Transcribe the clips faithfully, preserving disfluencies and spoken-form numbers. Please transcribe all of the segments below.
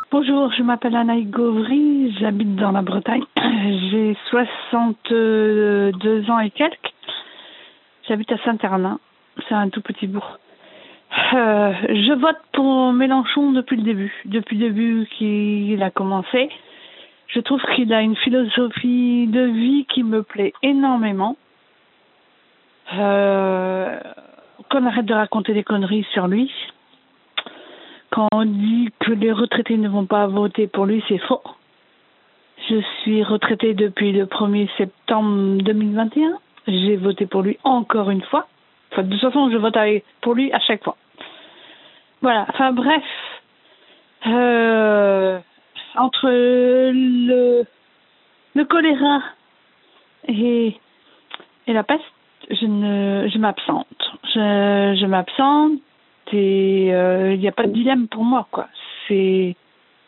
Bonjour, je m'appelle Anaïs Gauvry, j'habite dans la Bretagne. J'ai soixante-deux ans et quelques. J'habite à Saint-Hernin, c'est un tout petit bourg. Euh, je vote pour Mélenchon depuis le début, depuis le début qu'il a commencé. Je trouve qu'il a une philosophie de vie qui me plaît énormément. Euh, qu'on arrête de raconter des conneries sur lui. Quand on dit que les retraités ne vont pas voter pour lui, c'est faux. Je suis retraitée depuis le premier septembre deux mille vingt et un. J'ai voté pour lui encore une fois. Enfin, de toute façon, je vote pour lui à chaque fois. Voilà. Enfin, bref. Euh, entre le, le choléra et, et la peste, je, ne, je m'absente. Je, je m'absente. Et il euh, n'y a pas de dilemme pour moi, quoi. C'est...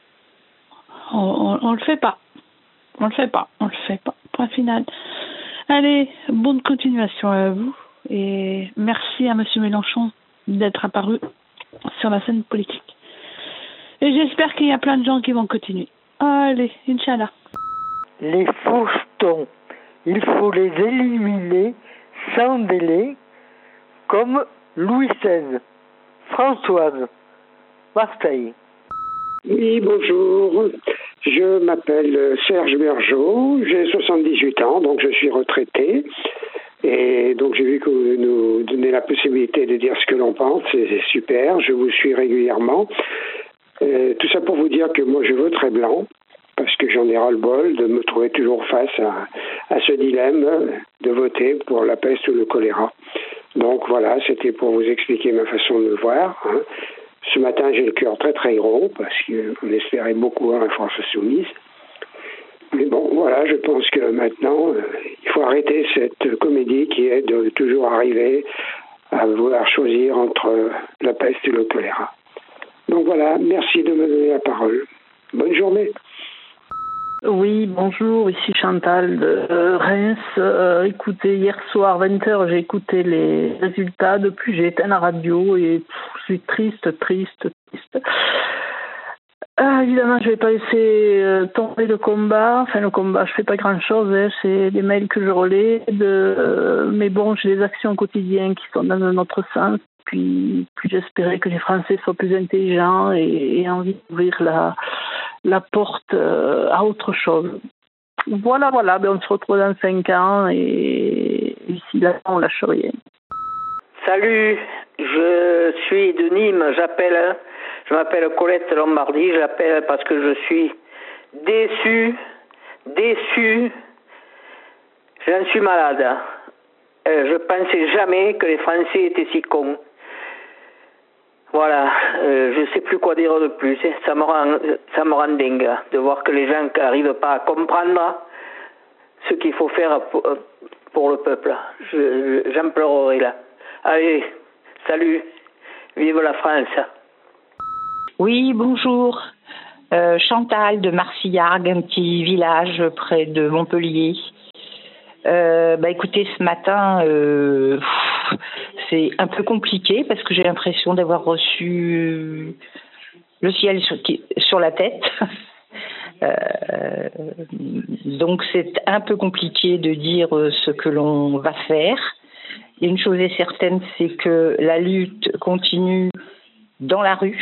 On, on, on le fait pas. On le fait pas. On le fait pas. Point final. Allez, bonne continuation à vous. Et merci à Monsieur Mélenchon d'être apparu sur la scène politique. Et j'espère qu'il y a plein de gens qui vont continuer. Allez, Inch'Allah. Les faux jetons, il faut les éliminer sans délai, comme Louis seize. Françoise, Marseille. Oui, bonjour. Je m'appelle Serge Bergeau, j'ai soixante-dix-huit ans, donc je suis retraité. Et donc j'ai vu que vous nous donnez la possibilité de dire ce que l'on pense, c'est super, je vous suis régulièrement. Euh, tout ça pour vous dire que moi je voterai blanc, parce que j'en ai ras-le-bol de me trouver toujours face à, à ce dilemme de voter pour la peste ou le choléra. Donc voilà, c'était pour vous expliquer ma façon de le voir. Hein. Ce matin, j'ai le cœur très très gros parce qu'on espérait beaucoup à la France Insoumise. Mais bon, voilà, je pense que maintenant, euh, il faut arrêter cette comédie qui est de toujours arriver à vouloir choisir entre la peste et le choléra. Donc voilà, merci de me donner la parole. Bonne journée. Oui, bonjour, ici Chantal de Reims. Euh, écoutez, hier soir, vingt heures, j'ai écouté les résultats. Depuis, j'ai éteint la radio et pff, je suis triste, triste, triste. Ah, évidemment, je vais pas laisser euh, tomber le combat. Enfin, le combat, je fais pas grand-chose. Hein. C'est des mails que je relais. De, euh, mais bon, j'ai des actions quotidiennes qui sont dans un autre sens. Puis, puis j'espérais que les Français soient plus intelligents et aient envie d'ouvrir la, la porte euh, à autre chose. Voilà, voilà. Ben, on se retrouve dans cinq ans et ici, là, on lâche rien. Salut, je suis de Nîmes. J'appelle... Je m'appelle Colette Lombardi, je l'appelle parce que je suis déçu, déçu, j'en suis malade. Euh, je pensais jamais que les Français étaient si cons. Voilà, euh, je sais plus quoi dire de plus, ça me rend, ça me rend dingue de voir que les gens n'arrivent pas à comprendre ce qu'il faut faire pour, pour le peuple. Je, j'en pleurerai là. Allez, salut, vive la France. Oui, bonjour. Euh, Chantal de Marcillargues, un petit village près de Montpellier. Euh, bah écoutez, ce matin, euh, pff, c'est un peu compliqué parce que j'ai l'impression d'avoir reçu le ciel sur, sur la tête. euh, donc c'est un peu compliqué de dire ce que l'on va faire. Et une chose est certaine, c'est que la lutte continue dans la rue.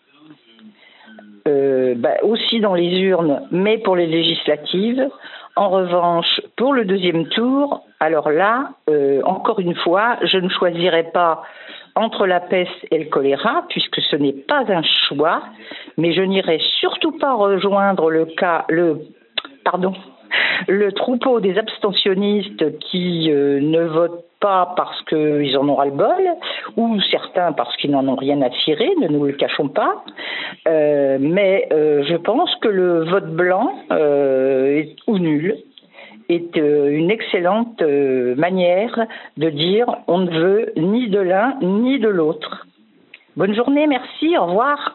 Euh, bah, aussi dans les urnes, mais pour les législatives. En revanche, pour le deuxième tour, alors là, euh, encore une fois, je ne choisirai pas entre la peste et le choléra, puisque ce n'est pas un choix, mais je n'irai surtout pas rejoindre le cas, le, pardon, le troupeau des abstentionnistes qui euh, ne votent pas parce qu'ils en ont ras-le-bol, ou certains parce qu'ils n'en ont rien à cirer, ne nous le cachons pas. Euh, mais euh, je pense que le vote blanc euh, est, ou nul est euh, une excellente euh, manière de dire on ne veut ni de l'un ni de l'autre. Bonne journée, merci, au revoir.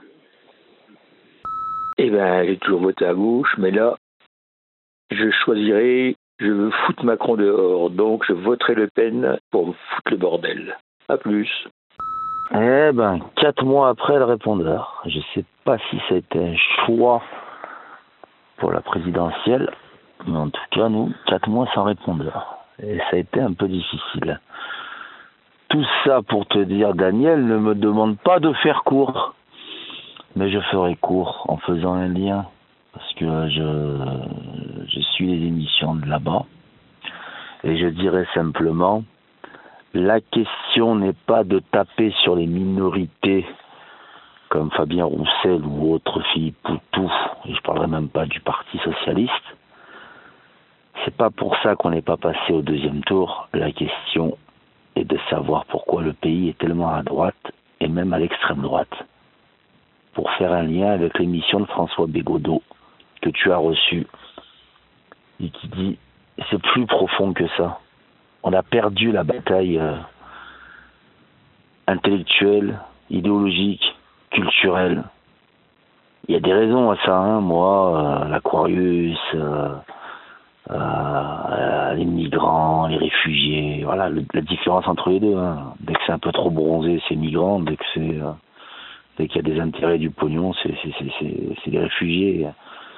Eh bien, j'ai toujours voté à gauche, mais là, je choisirai, je veux foutre Macron dehors, donc je voterai Le Pen pour me foutre le bordel. À plus. Eh ben, quatre mois après le répondeur. Je sais pas si ça a été un choix pour la présidentielle, mais en tout cas, nous, quatre mois sans répondeur. Et ça a été un peu difficile. Tout ça pour te dire, Daniel, ne me demande pas de faire court. Mais je ferai court en faisant un lien. Parce que je, je suis les émissions de là-bas. Et je dirais simplement, la question n'est pas de taper sur les minorités comme Fabien Roussel ou autre Philippe Poutou, et je parlerai même pas du Parti Socialiste. C'est pas pour ça qu'on n'est pas passé au deuxième tour. La question est de savoir pourquoi le pays est tellement à droite et même à l'extrême droite. Pour faire un lien avec l'émission de François Bégodeau que tu as reçue et qui dit c'est plus profond que ça. On a perdu la bataille euh, intellectuelle, idéologique, culturelle. Il y a des raisons à ça, hein. Moi, euh, l'Aquarius, euh, euh, les migrants, les réfugiés, voilà, le, la différence entre les deux. Hein. Dès que c'est un peu trop bronzé, c'est migrant. Dès que c'est, euh, dès qu'il y a des intérêts du pognon, c'est, c'est, c'est, c'est, c'est des réfugiés.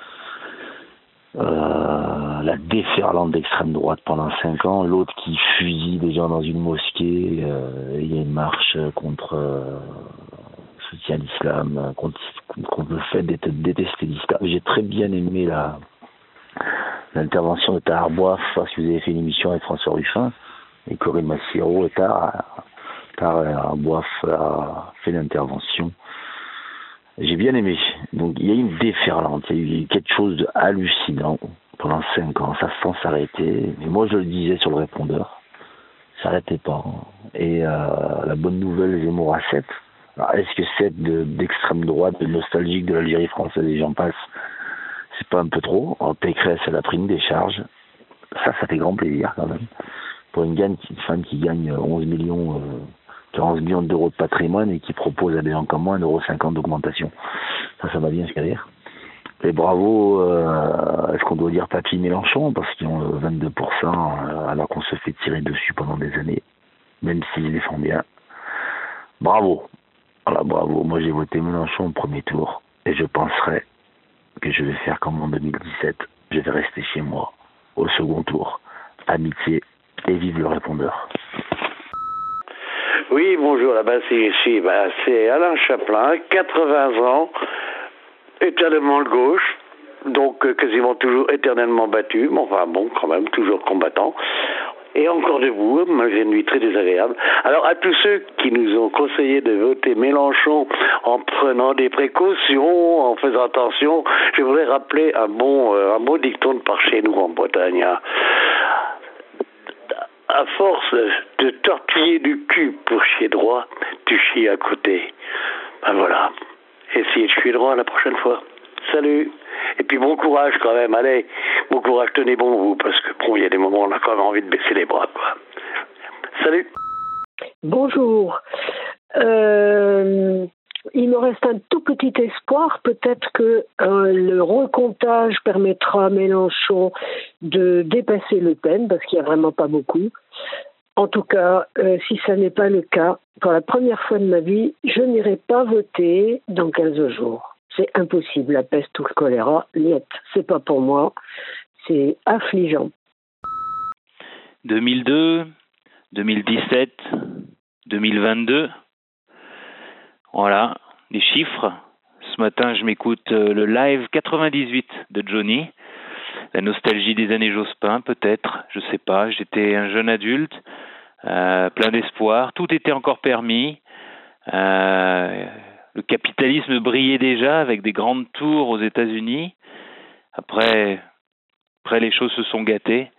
Euh, la déferlante d'extrême droite pendant cinq ans, l'autre qui fusille des gens dans une mosquée, euh, il y a une marche contre euh, soutien l'islam, contre, contre le fait d'être détester l'islam. J'ai très bien aimé la l'intervention de Tahar Boif, parce que vous avez fait une émission avec François Ruffin et Corinne Massiero, et Tahar, Tahar Boif a fait l'intervention. J'ai bien aimé. Donc il y a eu une déferlante, il y a eu quelque chose de hallucinant pendant cinq ans, ça sans s'arrêter. Mais moi je le disais sur le répondeur, ça n'arrêtait pas. Et euh, la bonne nouvelle, Zemmour à sept. Alors, est-ce que sept de, d'extrême droite, de nostalgique de l'Algérie française et j'en passe, c'est pas un peu trop? En Pécresse, elle a pris une décharge. Ça, ça fait grand plaisir quand même. Pour une, gagne, une femme qui gagne onze millions... Euh, quarante millions d'euros de patrimoine et qui propose à des gens comme moi un euro cinquante d'augmentation. Ça, ça va bien se dire. Et bravo, euh, est-ce qu'on doit dire Papy Mélenchon, parce qu'ils ont vingt-deux pour cent euh, alors qu'on se fait tirer dessus pendant des années, même s'ils les font bien. Bravo. Voilà, bravo. Moi, j'ai voté Mélenchon au premier tour et je penserai que je vais faire comme en deux mille dix-sept. Je vais rester chez moi au second tour. Amitié et vive le répondeur. Oui, bonjour, là-bas c'est ici, bah, c'est Alain Chaplin, quatre-vingts ans, éternellement de gauche, donc euh, quasiment toujours éternellement battu, mais enfin bon, quand même, toujours combattant, et encore debout, malgré une nuit très désagréable. Alors à tous ceux qui nous ont conseillé de voter Mélenchon en prenant des précautions, en faisant attention, je voudrais rappeler un bon, euh, un bon dicton de par chez nous en Bretagne. À force de tortiller du cul pour chier droit, tu chies à côté. Ben voilà. Essayez de chier droit la prochaine fois. Salut. Et puis bon courage quand même. Allez, bon courage, tenez bon vous, parce que bon, il y a des moments où on a quand même envie de baisser les bras, quoi. Salut. Bonjour. Euh, il me reste un tout petit espoir. Peut-être que euh, le recomptage permettra à Mélenchon de dépasser Le Pen, parce qu'il n'y a vraiment pas beaucoup. En tout cas, euh, si ça n'est pas le cas, pour la première fois de ma vie, je n'irai pas voter dans quinze jours. C'est impossible. La peste ou le choléra, niet. C'est pas pour moi. C'est affligeant. deux mille deux, deux mille dix-sept, deux mille vingt-deux. Voilà, des chiffres. Ce matin, je m'écoute le live quatre-vingt-dix-huit de Johnny. La nostalgie des années Jospin, peut-être, je sais pas. J'étais un jeune adulte, euh, plein d'espoir. Tout était encore permis. Euh, le capitalisme brillait déjà avec des grandes tours aux États-Unis. Après, après, les choses se sont gâtées.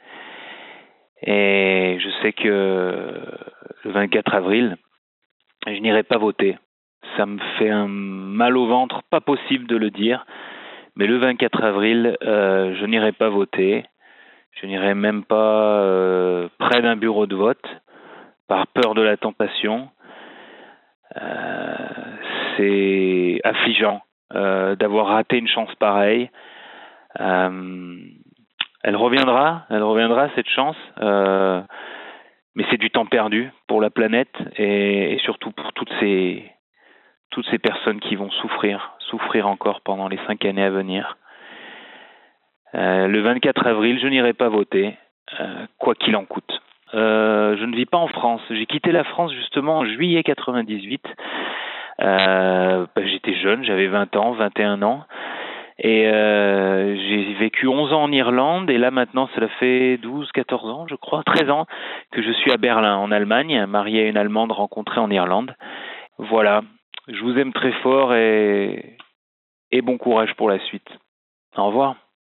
Et je sais que le vingt-quatre avril, je n'irai pas voter. Ça me fait un mal au ventre, pas possible de le dire. Mais le vingt-quatre avril, euh, je n'irai pas voter. Je n'irai même pas euh, près d'un bureau de vote, par peur de la tentation. Euh, c'est affligeant euh, d'avoir raté une chance pareille. Euh, elle reviendra, elle reviendra cette chance. Euh, mais c'est du temps perdu pour la planète et, et surtout pour toutes ces, toutes ces personnes qui vont souffrir, souffrir encore pendant les cinq années à venir. Euh, le vingt-quatre avril, je n'irai pas voter, euh, quoi qu'il en coûte. Euh, je ne vis pas en France. J'ai quitté la France justement en juillet quatre-vingt-dix-huit. Euh, bah, j'étais jeune, j'avais vingt ans, vingt et un ans. Et euh, j'ai vécu onze ans en Irlande. Et là maintenant, cela fait douze, quatorze ans, je crois, treize ans que je suis à Berlin, en Allemagne, marié à une Allemande rencontrée en Irlande. Voilà. Je vous aime très fort et, et bon courage pour la suite. Au revoir.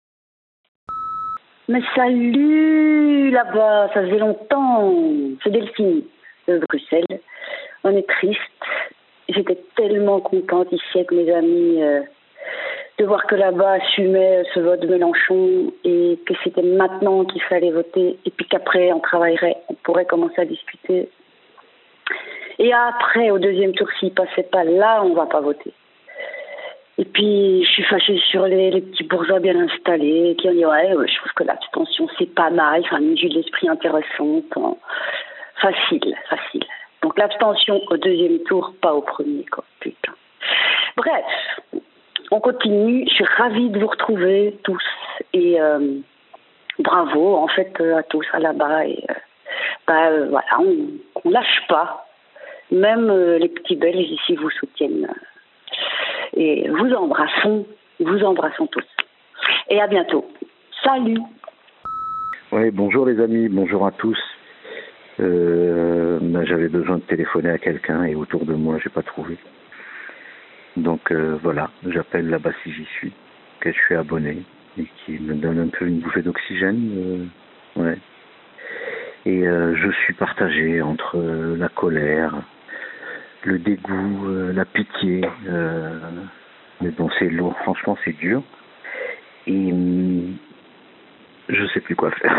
Mais salut là-bas, ça faisait longtemps. C'est Delphine de Bruxelles. On est triste. J'étais tellement contente ici avec mes amis euh, de voir que là-bas assumait ce vote de Mélenchon et que c'était maintenant qu'il fallait voter et puis qu'après on travaillerait, on pourrait commencer à discuter. Et après, au deuxième tour, s'il passait pas là, on va pas voter. Et puis, je suis fâchée sur les, les petits bourgeois bien installés qui ont dit « Ouais, je trouve que l'abstention, c'est pas mal, c'est une vue de l'esprit intéressante. Hein. » Facile, facile. Donc, l'abstention au deuxième tour, pas au premier, quoi. Putain. Bref, on continue. Je suis ravie de vous retrouver tous. Et euh, bravo, en fait, à tous, à là-bas. Et euh, bah, euh, voilà, on, on lâche pas. Même euh, les petits Belges ici vous soutiennent. Et vous embrassons, vous embrassons tous. Et à bientôt. Salut. Oui, bonjour les amis, bonjour à tous. Euh, ben, j'avais besoin de téléphoner à quelqu'un et autour de moi, j'ai pas trouvé. Donc euh, voilà, j'appelle là-bas si j'y suis, que je suis abonné et qui me donne un peu une bouffée d'oxygène. Euh, ouais. Et euh, je suis partagé entre euh, la colère, le dégoût, euh, la pitié, euh, mais bon c'est lourd, franchement c'est dur et hum, je sais plus quoi faire.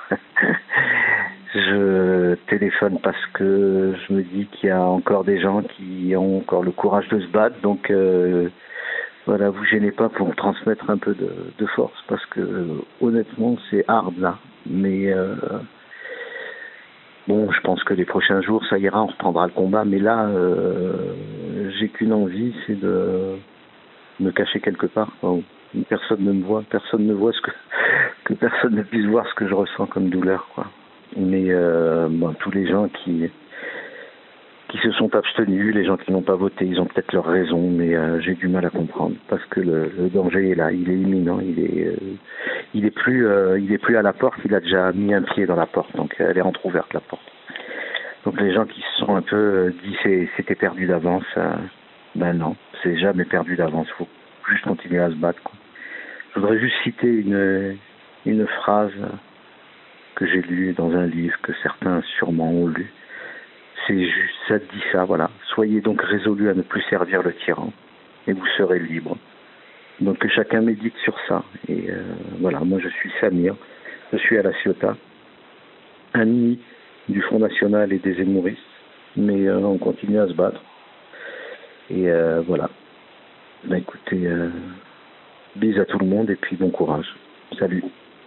Je téléphone parce que je me dis qu'il y a encore des gens qui ont encore le courage de se battre, donc euh, voilà, vous gênez pas pour me transmettre un peu de, de force parce que euh, honnêtement c'est hard là, mais euh, bon, je pense que les prochains jours, ça ira, on reprendra le combat. Mais là, euh, j'ai qu'une envie, c'est de me cacher quelque part. Enfin, personne ne me voit, personne ne voit ce que que personne ne puisse voir ce que je ressens comme douleur, quoi. Mais euh, bon, tous les gens qui qui se sont abstenus, les gens qui n'ont pas voté, ils ont peut-être leur raison, mais euh, j'ai du mal à comprendre parce que le, le danger est là, il est imminent, il est euh, il est plus euh, il est plus à la porte, il a déjà mis un pied dans la porte, donc elle est entrouverte la porte. Donc les gens qui se sont un peu euh, dit c'est, c'était perdu d'avance, euh, ben non, c'est jamais perdu d'avance, faut juste continuer à se battre, quoi. Je voudrais juste citer une une phrase que j'ai lue dans un livre que certains sûrement ont lu. C'est juste, ça dit ça, voilà. Soyez donc résolus à ne plus servir le tyran et vous serez libres. Donc que chacun médite sur ça. Et euh, voilà, moi je suis Samir, je suis à la Ciotat, ami du Front National et des Zémouristes, mais euh, on continue à se battre. Et euh, voilà. Ben écoutez, euh, bis à tout le monde et puis bon courage. Salut.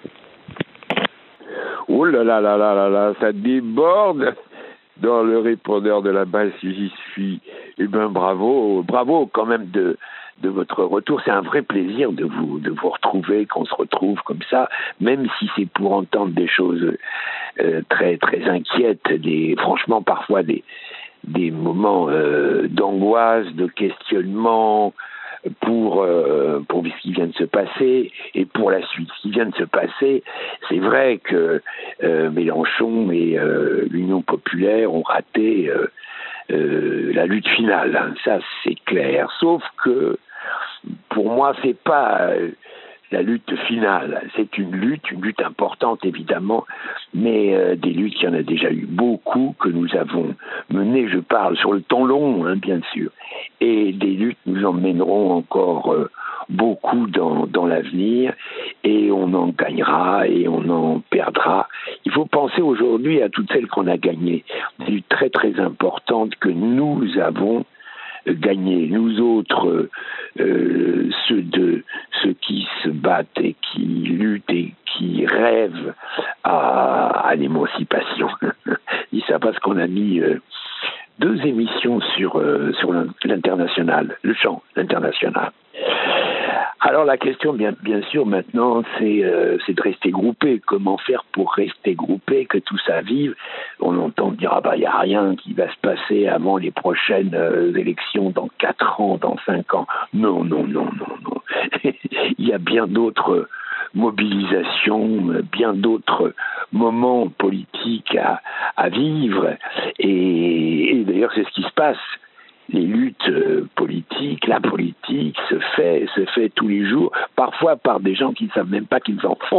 Oh là là là là là là, ça déborde dans le répondeur de la base si j'y suis. Eh bien bravo, bravo quand même de de votre retour. C'est un vrai plaisir de vous de vous retrouver, qu'on se retrouve comme ça, même si c'est pour entendre des choses euh, très très inquiètes, des franchement parfois des des moments euh, d'angoisse, de questionnement pour euh, pour ce qui vient de se passer et pour la suite. Ce qui vient de se passer, c'est vrai que euh, Mélenchon et euh, l'Union populaire ont raté euh, euh, la lutte finale. Ça, c'est clair. Sauf que pour moi, c'est pas euh, la lutte finale. C'est une lutte, une lutte importante évidemment, mais euh, des luttes, il y en a déjà eu beaucoup que nous avons menées. Je parle sur le temps long, hein, bien sûr. Et des luttes nous emmèneront encore euh, beaucoup dans, dans l'avenir et on en gagnera et on en perdra. Il faut penser aujourd'hui à toutes celles qu'on a gagnées, des luttes très très importantes que nous avons gagnées. Nous autres, euh, ceux, de, ceux qui se battent et qui luttent et qui rêvent à, à l'émancipation. Ils savent pas ce qu'on a mis euh, deux émissions sur, euh, sur l'international, le chant, l'international. Alors la question, bien, bien sûr, maintenant, c'est, euh, c'est de rester groupé. Comment faire pour rester groupé, que tout ça vive? On entend dire, ah bah, il n'y a rien qui va se passer avant les prochaines euh, élections dans quatre ans, dans cinq ans. Non, non, non, non, non. Il y a bien d'autres mobilisations, bien d'autres moments politiques à, à vivre. Et, et d'ailleurs, c'est ce qui se passe. Les luttes politiques, la politique se fait, se fait tous les jours, parfois par des gens qui ne savent même pas qu'ils en font.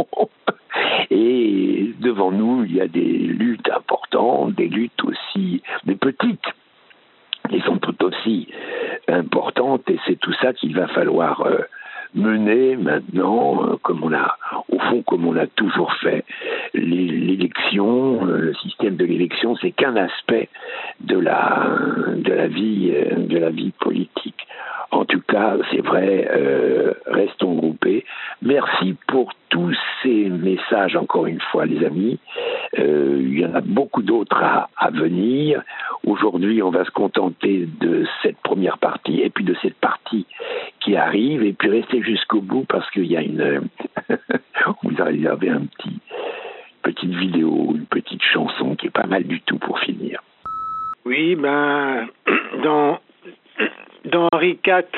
Et devant nous, il y a des luttes importantes, des luttes aussi, des petites, qui sont tout aussi importantes, et c'est tout ça qu'il va falloir euh, mener maintenant, euh, comme on a, au fond, comme on l'a toujours fait. L'élection, le système de l'élection, c'est qu'un aspect de la de la vie de la vie politique. En tout cas, c'est vrai, euh, restons groupés. Merci pour tous ces messages, encore une fois, les amis. Euh, il y en a beaucoup d'autres à, à venir. Aujourd'hui, on va se contenter de cette première partie et puis de cette partie qui arrive, et puis rester jusqu'au bout parce qu'il y a une... Vous avez un petit... petite vidéo, une petite chanson qui est pas mal du tout pour finir. Oui, ben, dans, dans Henri quatre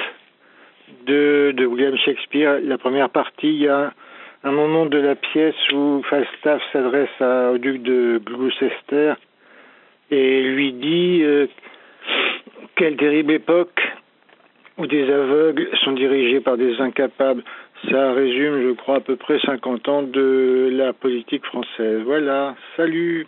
de, de William Shakespeare, la première partie, il y a un moment de la pièce où Falstaff s'adresse à, au duc de Gloucester et lui dit euh, quelle terrible époque où des aveugles sont dirigés par des incapables. Ça résume, je crois, à peu près cinquante ans de la politique française. Voilà, salut.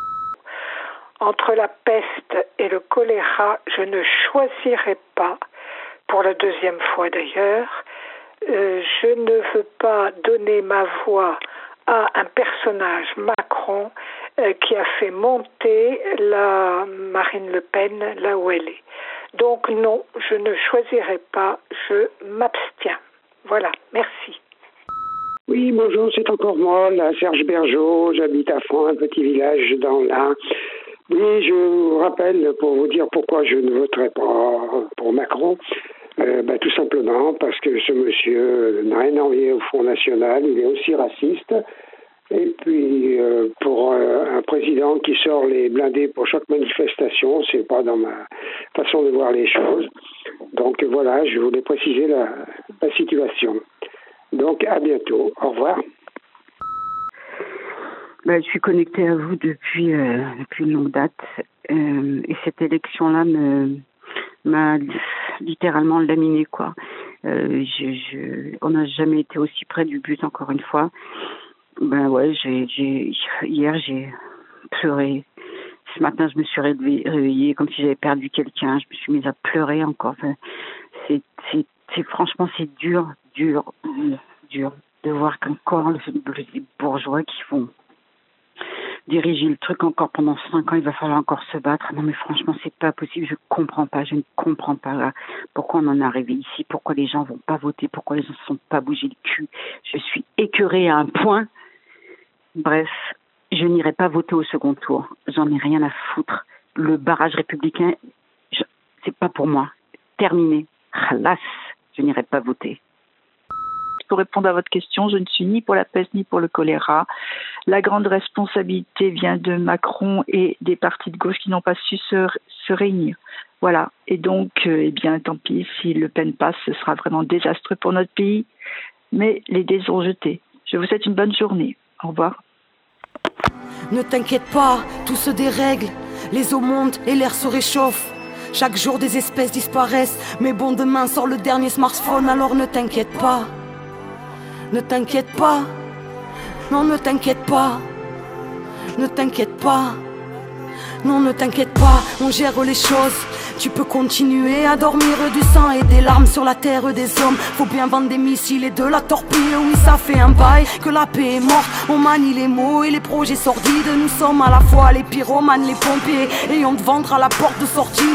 Entre la peste et le choléra, je ne choisirai pas, pour la deuxième fois d'ailleurs, euh, je ne veux pas donner ma voix à un personnage, Macron, euh, qui a fait monter la Marine Le Pen là où elle est. Donc non, je ne choisirai pas, je m'abstiens. Voilà, merci. Oui, bonjour, c'est encore moi, là, Serge Bergeau, j'habite à Font, un petit village dans l'Ain. Oui, je vous rappelle, pour vous dire pourquoi je ne voterai pas pour Macron, euh, bah, tout simplement parce que ce monsieur n'a rien envié au Front National, il est aussi raciste. Et puis, euh, pour euh, un président qui sort les blindés pour chaque manifestation, c'est pas dans ma façon de voir les choses. Donc voilà, je voulais préciser la, la situation. Donc à bientôt, au revoir. Ben, je suis connectée à vous depuis, euh, depuis une longue date. Euh, et cette élection-là me, m'a littéralement laminée, quoi. Euh, je, je, on n'a jamais été aussi près du but, encore une fois. Ben ouais, j'ai, j'ai, hier j'ai pleuré. Ce matin, je me suis réveillée comme si j'avais perdu quelqu'un. Je me suis mise à pleurer encore. Enfin, c'est, c'est, c'est, franchement, c'est dur, dur, dur de voir qu'encore les bourgeois qui vont diriger le truc encore pendant cinq ans, il va falloir encore se battre. Non mais franchement, c'est pas possible. Je comprends pas, je ne comprends pas là, pourquoi on en est arrivé ici, pourquoi les gens vont pas voter, pourquoi les gens ne sont pas bougés le cul. Je suis écœurée à un point. Bref, je n'irai pas voter au second tour. J'en ai rien à foutre. Le barrage républicain, je, c'est pas pour moi. Terminé. Khalas, je n'irai pas voter. Pour répondre à votre question, je ne suis ni pour la peste ni pour le choléra. La grande responsabilité vient de Macron et des partis de gauche qui n'ont pas su se, se réunir. Voilà. Et donc, euh, eh bien, tant pis, si Le Pen passe, ce sera vraiment désastreux pour notre pays. Mais les dés sont jetés. Je vous souhaite une bonne journée. Au revoir. Ne t'inquiète pas, tout se dérègle. Les eaux montent et l'air se réchauffe. Chaque jour, des espèces disparaissent. Mais bon, demain sort le dernier smartphone, alors ne t'inquiète pas. Ne t'inquiète pas, non ne t'inquiète pas, ne t'inquiète pas, non ne t'inquiète pas, on gère les choses. Tu peux continuer à dormir du sang et des larmes sur la terre des hommes. Faut bien vendre des missiles et de la torpille, oui ça fait un bail que la paix est morte. On manie les mots et les projets sordides. Nous sommes à la fois les pyromanes, les pompiers, et on te vendra la porte de sortie. Oui mais ne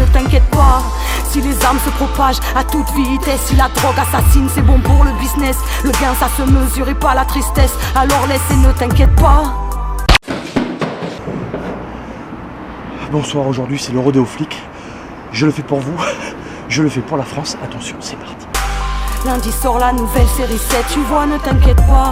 t'inquiète pas. Si les armes se propagent à toute vitesse, si la drogue assassine, c'est bon pour le business. Le gain ça se mesure et pas la tristesse. Alors laisse et ne t'inquiète pas. Bonsoir, aujourd'hui c'est le rodéo flic. Je le fais pour vous, je le fais pour la France. Attention, c'est parti. Lundi sort la nouvelle série sept, tu vois, ne t'inquiète pas.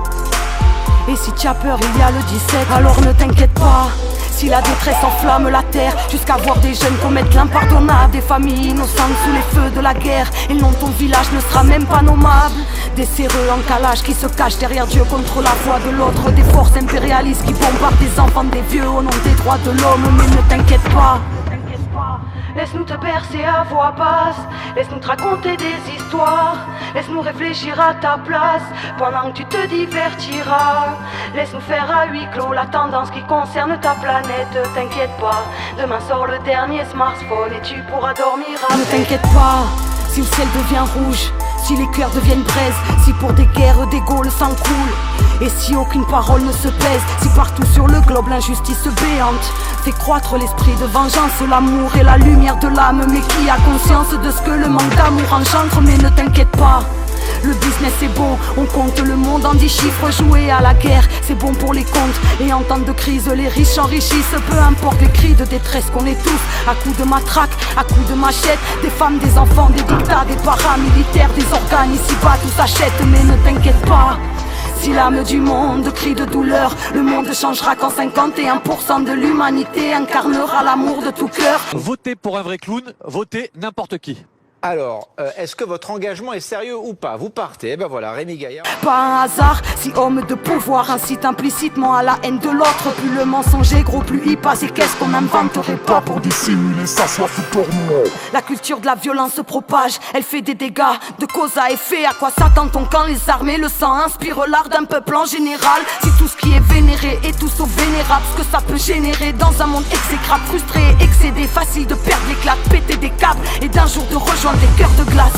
Et si tu as peur, il y a le dix-sept, alors ne t'inquiète pas. Si la détresse enflamme la terre, jusqu'à voir des jeunes commettre l'impardonnable, des familles innocentes sous les feux de la guerre, et non, ton village ne sera même pas nommable. Des séreux en calage qui se cachent derrière Dieu contre la foi de l'autre, des forces impérialistes qui bombardent des enfants, des vieux au nom des droits de l'homme. Mais ne t'inquiète pas, laisse-nous te bercer à voix basse, laisse-nous te raconter des histoires, laisse-nous réfléchir à ta place, pendant que tu te divertiras. Laisse-nous faire à huis clos la tendance qui concerne ta planète. T'inquiète pas, demain sort le dernier smartphone et tu pourras dormir avec. Ne t'inquiète pas, si le ciel devient rouge, si les cœurs deviennent braise, si pour des guerres d'ego le sang coule, et si aucune parole ne se pèse, si partout sur le globe l'injustice béante fait croître l'esprit de vengeance, l'amour et la lumière de l'âme. Mais qui a conscience de ce que le manque d'amour engendre? Mais ne t'inquiète pas, le business est bon, on compte le monde en dix chiffres. Jouer à la guerre, c'est bon pour les comptes, et en temps de crise, les riches s'enrichissent. Peu importe les cris de détresse qu'on étouffe, à coups de matraque, à coups de machette. Des femmes, des enfants, des dictats, des paramilitaires, des organes, ici-bas tout s'achète. Mais ne t'inquiète pas, si l'âme du monde crie de douleur, le monde changera quand cinquante et un pour cent de l'humanité incarnera l'amour de tout cœur. Votez pour un vrai clown, votez n'importe qui. Alors, euh, est-ce que votre engagement est sérieux ou pas? Vous partez, eh ben voilà, Rémi Gaillard. Pas un hasard, si homme de pouvoir incite implicitement à la haine de l'autre. Plus le mensonge est gros, plus il passe. Et qu'est-ce qu'on n'inventerait pas pour dissimuler sa soif pour nous? La culture de la violence se propage, elle fait des dégâts de cause à effet. À quoi s'attend ton camp? Les armées, le sang inspire l'art d'un peuple en général. Si tout ce qui est vénéré est tout sauf vénérable, ce que ça peut générer dans un monde exécrable, frustré et excédé, facile de perdre l'éclat, péter des câbles et d'un jour de rejoindre des cœurs de glace.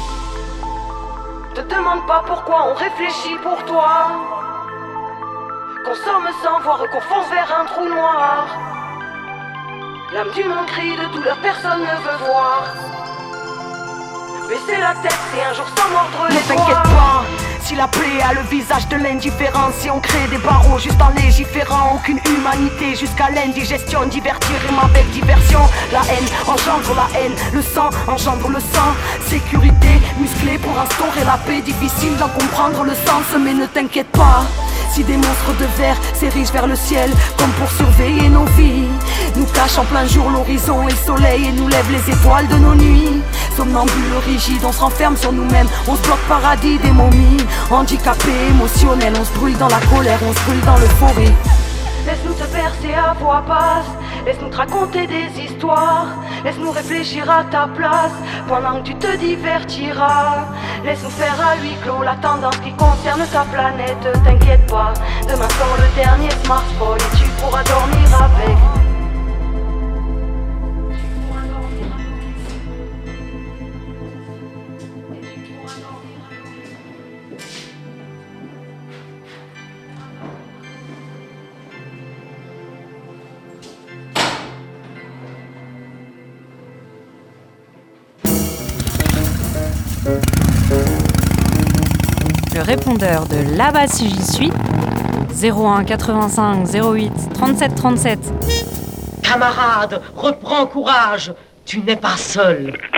Te demande pas pourquoi on réfléchit pour toi. Consomme sans voir qu'on fonce vers un trou noir. L'âme du monde crie de douleur, personne ne veut voir. Baisser la tête et un jour sans mordre les doigts. Ne t'inquiète pas, si la plaie a le visage de l'indifférence, si on crée des barreaux juste en légiférant, aucune humanité jusqu'à l'indigestion, divertir rime avec diversion. La haine engendre la haine, le sang engendre le sang. Sécurité musclée pour instaurer la paix, difficile d'en comprendre le sens. Mais ne t'inquiète pas, si des monstres de verre s'érigent vers le ciel comme pour surveiller nos vies, nous cachent en plein jour l'horizon et le soleil et nous lèvent les étoiles de nos nuits. Somnambules rigides, on se renferme sur nous-mêmes, on se bloque paradis des momies. Handicapés, émotionnels, on se brûle dans la colère, on se brûle dans l'euphorie. Laisse-nous te bercer à voix basse, laisse-nous te raconter des histoires, laisse-nous réfléchir à ta place, pendant que tu te divertiras. Laisse-nous faire à huis clos la tendance qui concerne ta planète. T'inquiète pas, demain sort le dernier smartphone et tu pourras dormir avec. Le répondeur de là-bas si j'y suis, zéro un quatre-vingt-cinq zéro huit trente-sept trente-sept. Camarade, reprends courage, tu n'es pas seul.